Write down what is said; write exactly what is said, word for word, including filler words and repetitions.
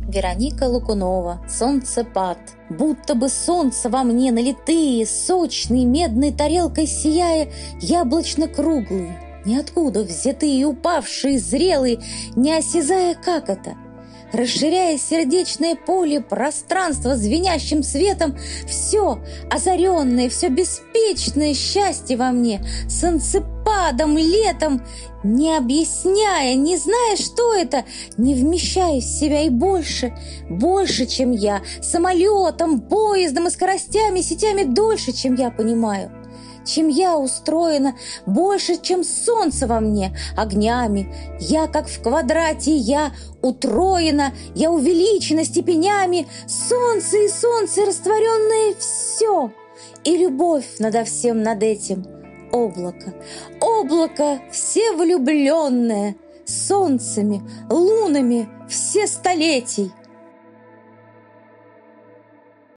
Вероника Лукунова. Солнцепад. Будто бы солнце во мне налитые, сочные, медной тарелкой сияя, яблочно-круглые, ниоткуда взятые, упавшие, зрелые, не осязая, как это. Расширяя сердечное поле, пространство звенящим светом, все озаренное, все беспечное счастье во мне, солнцепадом, летом, не объясняя, не зная, что это, не вмещая в себя и больше, больше, чем я, самолетом, поездом и скоростями, сетями дольше, чем я понимаю. Чем я устроена, больше, чем солнце во мне, огнями. Я, как в квадрате, я утроена, я увеличена степенями. Солнце и солнце, растворенное все. И любовь надо всем над этим. Облако, облако, все влюбленное, солнцами, лунами, все столетий.